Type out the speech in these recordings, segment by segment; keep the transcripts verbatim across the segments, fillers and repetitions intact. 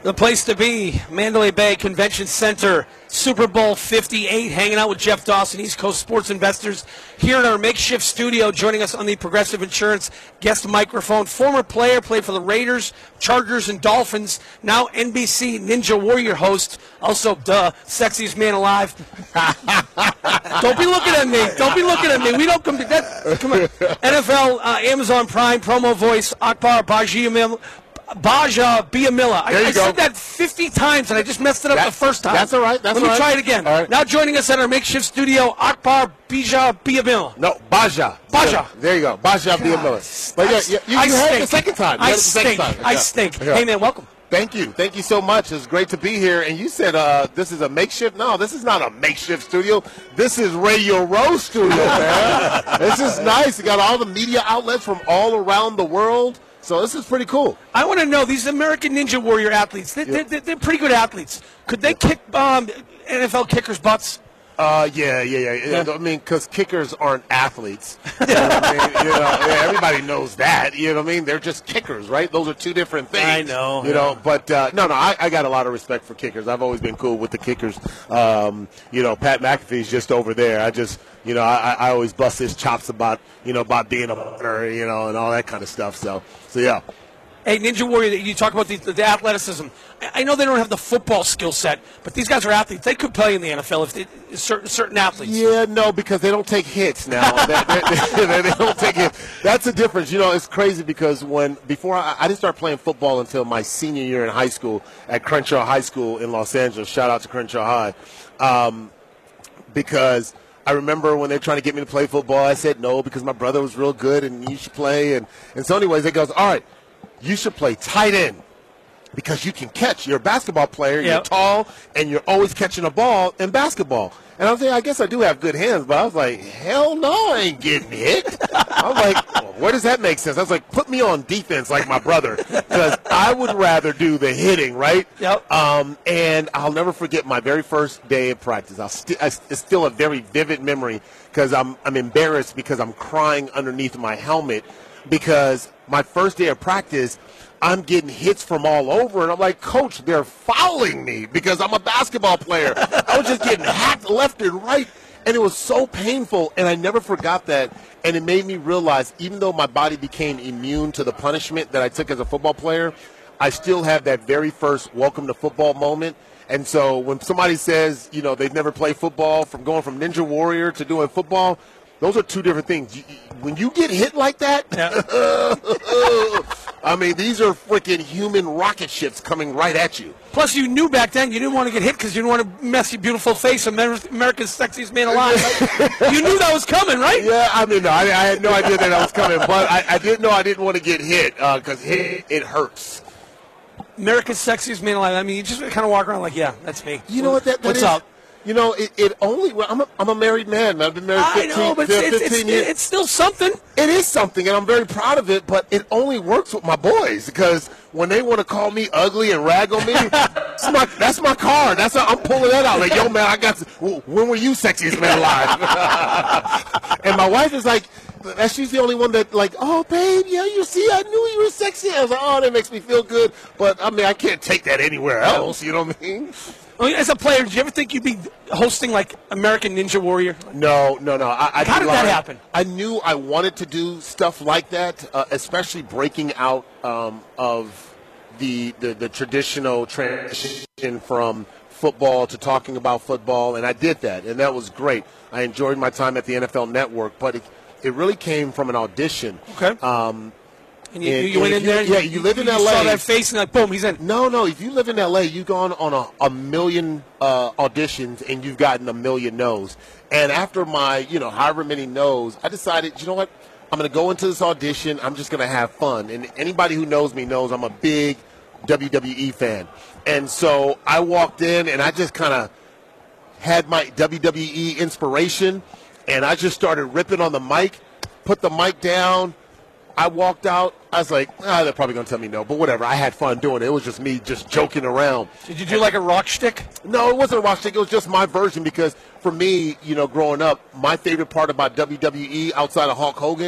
The place to be, Mandalay Bay Convention Center, Super Bowl fifty-eight, hanging out with Jeff Dawson, East Coast sports investors, here in our makeshift studio. Joining us on the Progressive Insurance guest microphone, former player, played for the Raiders, Chargers, and Dolphins, now N B C Ninja Warrior host, also, duh, sexiest man alive. Don't be looking at me. Don't be looking at me. We don't come to that. Come on. N F L, uh, Amazon Prime, promo voice, Akbar Bajamil. Baja Biamila. I, I said that fifty times, and I just messed it up that, the first time. That's all right. That's Let me all right. try it again. Right. Now joining us at our makeshift studio, Akbar Bija Biamila. No, Baja. Baja. Yeah, there you go. Baja Biamila. But yeah, yeah, you, I you stink. had it the second time. You I had it the second stink. time. I Yeah. stink. Yeah. Hey, man, welcome. Thank you. Thank you so much. It's great to be here. And you said uh, this is a makeshift. No, this is not a makeshift studio. This is Radio Row Studio, man. This is nice. You got all the media outlets from all around the world. So this is pretty cool. I want to know, these American Ninja Warrior athletes, they, yeah. they, they're pretty good athletes. Could they kick um, N F L kickers' butts? Uh, yeah, yeah, yeah. yeah. I mean, because kickers aren't athletes. You know what I mean? You know, yeah, everybody knows that. You know what I mean? They're just kickers, right? Those are two different things. I know. You yeah. know, but uh, no, no, I, I got a lot of respect for kickers. I've always been cool with the kickers. Um, you know, Pat McAfee's just over there. I just, you know, I, I always bust his chops about, you know, about being a runner, you know, and all that kind of stuff. So, so yeah. Hey, Ninja Warrior, you talk about the, the athleticism. I know they don't have the football skill set, but these guys are athletes. They could play in the N F L if they, certain certain athletes. Yeah, no, because they don't take hits now. they, they, they, they don't take hits. That's the difference. You know, it's crazy because when before I, I didn't start playing football until my senior year in high school at Crenshaw High School in Los Angeles. Shout out to Crenshaw High, um, because I remember when they were trying to get me to play football, I said no because my brother was real good and you should play. And, and so anyways, it goes, all right, you should play tight end because you can catch. You're a basketball player. Yep. You're tall, and you're always catching a ball in basketball. And I was like, I guess I do have good hands, but I was like, hell no, I ain't getting hit. I was like, well, where does that make sense? I was like, put me on defense like my brother because I would rather do the hitting, right? Yep. Um, and I'll never forget my very first day of practice. I'll st- it's still a very vivid memory because I'm, I'm embarrassed because I'm crying underneath my helmet because my first day of practice, I'm getting hits from all over, and I'm like, Coach, they're fouling me because I'm a basketball player. I was just getting hacked left and right, and it was so painful, and I never forgot that, and it made me realize even though my body became immune to the punishment that I took as a football player, I still have that very first welcome to football moment. And so when somebody says, you know, they've never played football, from going from Ninja Warrior to doing football, those are two different things. When you get hit like that, yeah. I mean, these are freaking human rocket ships coming right at you. Plus, you knew back then you didn't want to get hit because you didn't want to mess your beautiful face, America's sexiest man alive. Right? You knew that was coming, right? Yeah, I mean, no, I, I had no idea that that was coming, but I, I did know I didn't want to get hit because uh, hit, it hurts. America's sexiest man alive. I mean, you just kind of walk around like, yeah, that's me. You know what that, that What's is? up? You know, it, it only, I'm a, I'm a married man, man. I've been married fifteen, I know, but fifteen it's, it's, years. It's still something. It is something, and I'm very proud of it, but it only works with my boys because when they want to call me ugly and rag on me, that's, my, that's my card. That's how I'm pulling that out. Like, yo, man, I got to, when were you sexiest man alive? And my wife is like, she's the only one that, like, oh, babe, yeah, you see, I knew you were sexy. I was like, oh, that makes me feel good. But, I mean, I can't take that anywhere else. You know what I mean? As a player, did you ever think you'd be hosting, like, American Ninja Warrior? No, no, no. I, I How did that I, happen? I knew I wanted to do stuff like that, uh, especially breaking out um, of the, the the traditional transition from football to talking about football, and I did that, and that was great. I enjoyed my time at the N F L Network, but it, it really came from an audition. Okay. Um, And you, and, you went and in there? You, yeah, you live in you L A. saw that face and like, boom, he's in. No, no. If you live in L A, you've gone on a, a million uh, auditions and you've gotten a million no's. And after my, you know, however many no's, I decided, you know what? I'm going to go into this audition. I'm just going to have fun. And anybody who knows me knows I'm a big W W E fan. And so I walked in and I just kind of had my W W E inspiration. And I just started ripping on the mic, put the mic down. I walked out. I was like, ah, they're probably going to tell me no, but whatever. I had fun doing it. It was just me just joking around. Did you do like a rock stick? No, it wasn't a rock stick. It was just my version because for me, you know, growing up, my favorite part about W W E outside of Hulk Hogan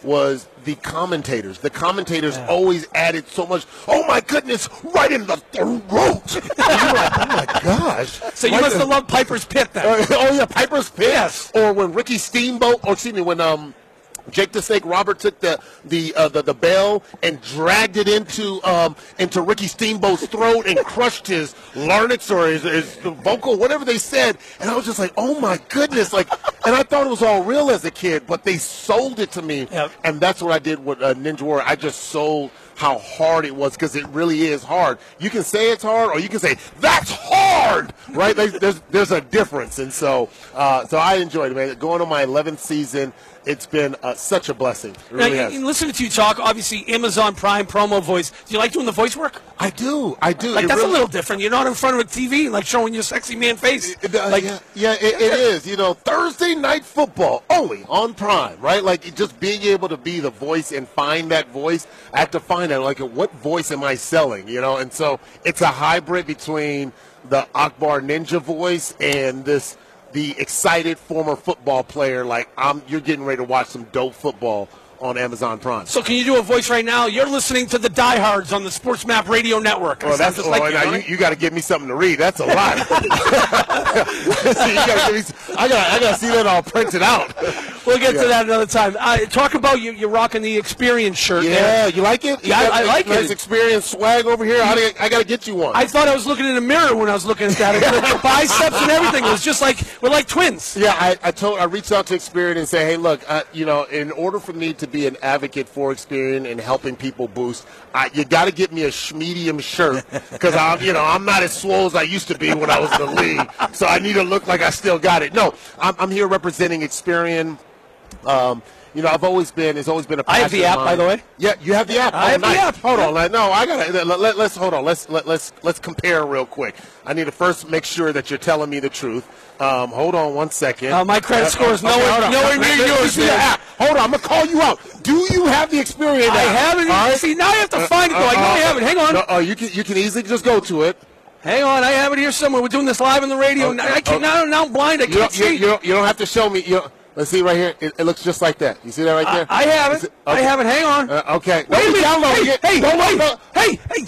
was the commentators. The commentators yeah. always added so much, oh my goodness, right in the throat. And you're like, oh my gosh. So you right must in, have loved Piper's Pit then. Uh, oh yeah, Piper's Pit. Yes. Or when Ricky Steamboat, or excuse me, when um Jake the Snake Robert took the the uh, the, the bell and dragged it into um, into Ricky Steamboat's throat and crushed his larynx or his, his vocal, whatever they said, and I was just like, oh my goodness, like, and I thought it was all real as a kid, but they sold it to me, yep. and that's what I did with uh, Ninja Warrior. I just sold how hard it was, because it really is hard. You can say it's hard, or you can say that's hard, right? there's there's a difference, and so uh, so I enjoyed it, man. Going on my eleventh season. It's been uh, such a blessing. It really now, has. Listening to you talk, obviously Amazon Prime promo voice. Do you like doing the voice work? I do. I do. Like it that's really, a little different. You're not in front of a T V, like showing your sexy man face. It, uh, like, yeah, yeah it, it is. You know, Thursday night football only on Prime, right? Like just being able to be the voice and find that voice. I have to find out, like, what voice am I selling? You know, and so it's a hybrid between the Akbar Ninja voice and this. The excited former football player, like I'm, you're getting ready to watch some dope football on Amazon Prime. So can you do a voice right now? You're listening to the Diehards on the Sports Map Radio Network. Well, that's just oh, like now you, you, you got to give me something to read. That's a lot. see, you gotta give me, I got I got to see that all printed out. We'll get yeah. to that another time. Uh, talk about you. You're rocking the Experience shirt. Yeah, there. you like it? You yeah, I, I like nice it. Experience swag over here. I, I got to get you one. I thought I was looking in a mirror when I was looking at that. The biceps and everything. It was just like we're like twins. Yeah, I, I told I reached out to Experian and say, hey, look, uh, you know, in order for me to be an advocate for Experian and helping people boost, I, you got to get me a medium shirt because I'm, you know, I'm not as swole as I used to be when I was in the league. So I need to look like I still got it. No, I'm, I'm here representing Experian. Um, you know, I've always been, it's always been a passion I have the app, by the way. Yeah, you have the app. I oh, have nice. the app. Hold on, let, no, I got to let, let, let's hold on. Let's let, let's let's compare real quick. I need to first make sure that you're telling me the truth. Um, hold on one second. Uh, my credit uh, score is nowhere, okay, nowhere near yours. Man. Hold on, I'm gonna call you out. Do you have the Experian app? I have it. Right. See, now I have to uh, find it. Though. Uh, I know uh, I have it. Hang on. No, uh, you can you can easily just go to it. Hang on, I have it here somewhere. We're doing this live on the radio. Okay, I can't, okay. now, now I'm blind. I you can't don't, see. You, you, don't, you don't have to show me. You Let's see right here. It, it looks just like that. You see that right there? I, I have it. it okay. I have it. Hang on. Uh, okay. Wait a minute. Hey, it. hey, no, wait. No. Hey, hey.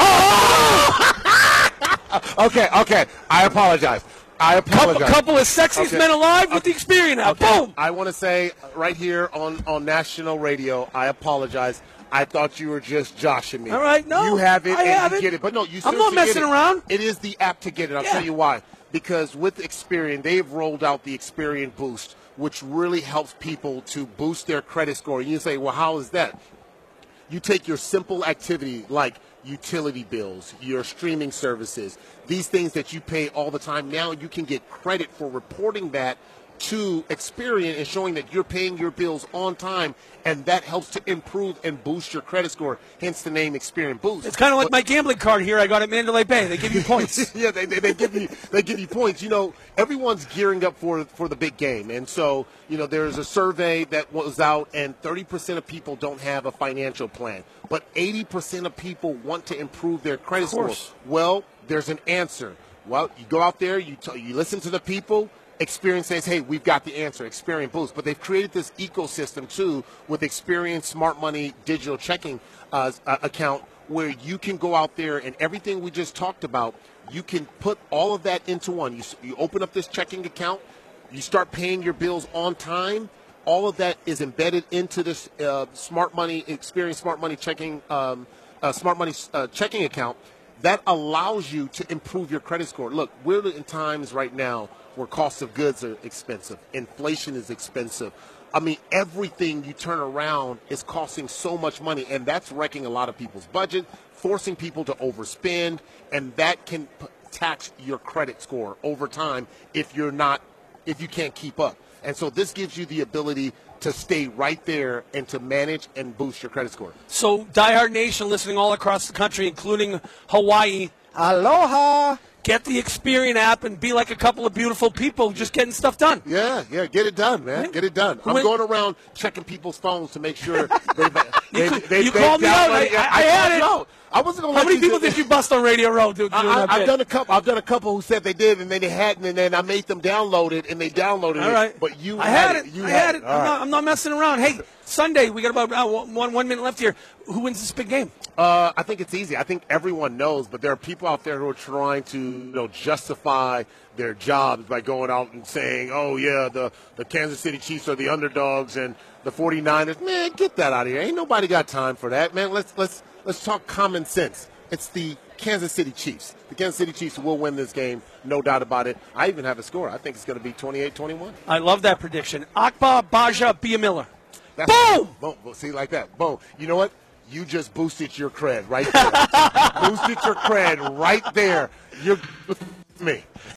Oh! okay, okay. I apologize. I apologize. Couple, couple of sexiest okay. men alive with the Experian app. Okay. Boom. I want to say right here on, on national radio, I apologize. I thought you were just joshing me. All right, no. You have it I and have you it. get it. But no, you still I'm not messing it. around. It is the app to get it. I'll yeah. tell you why. Because with Experian, they've rolled out the Experian Boost, which really helps people to boost their credit score. And you say, well, how is that? You take your simple activity like utility bills, your streaming services, these things that you pay all the time. Now you can get credit for reporting that to Experian and showing that you're paying your bills on time, and that helps to improve and boost your credit score, hence the name Experian Boost. It's kind of like but, my gambling card here I got at Mandalay Bay. They give you points. yeah, they, they, they give you they give you points. You know, everyone's gearing up for for the big game, and so, you know, there's a survey that was out, and thirty percent of people don't have a financial plan, but eighty percent of people want to improve their credit score. Well, there's an answer. Well, you go out there, you t- you listen to the people. Experian says, hey, we've got the answer, Experian Boost. But they've created this ecosystem, too, with Experian Smart Money digital checking uh, account, where you can go out there and everything we just talked about, you can put all of that into one. You, you open up this checking account, you start paying your bills on time. All of that is embedded into this uh, Smart Money, Experian Smart Money checking, um, uh, Smart Money uh, checking account. That allows you to improve your credit score. Look, we're in times right now where cost of goods are expensive. Inflation is expensive. I mean, everything you turn around is costing so much money, and that's wrecking a lot of people's budget, forcing people to overspend, and that can p- tax your credit score over time if you're not, if you can't keep up. And so this gives you the ability to stay right there and to manage and boost your credit score. So, Diehard Nation listening all across the country, including Hawaii, aloha! Get the Experian app and be like a couple of beautiful people just getting stuff done. Yeah, yeah, get it done, man. Right? Get it done. I'm when, going around checking people's phones to make sure they've, you, they've, they've, you they've called me out. I, I, I had it. Out. I wasn't gonna How let many you people do- did you bust on Radio Row, dude? I, doing I, that I've bit? done a couple. I've done a couple who said they did, and then they hadn't, and then I made them download it, and they downloaded All it. right. But you, I had it. You I had, had it. All I'm, right. not, I'm not messing around. Hey, Sunday, we got about uh, one, one minute left here. Who wins this big game? Uh, I think it's easy. I think everyone knows, but there are people out there who are trying to, you know, justify their jobs by going out and saying, oh, yeah, the, the Kansas City Chiefs are the underdogs and the 49ers. Man, get that out of here. Ain't nobody got time for that, man. Let's let's let's talk common sense. It's the Kansas City Chiefs. The Kansas City Chiefs will win this game, no doubt about it. I even have a score. I think it's going to be twenty-eight twenty-one. I love that prediction. Akbar Baja Biamiller. That's Boom! Boom! Boom! See, like that. Boom. You know what? You just boosted your cred right there. Boosted your cred right there. You're with me.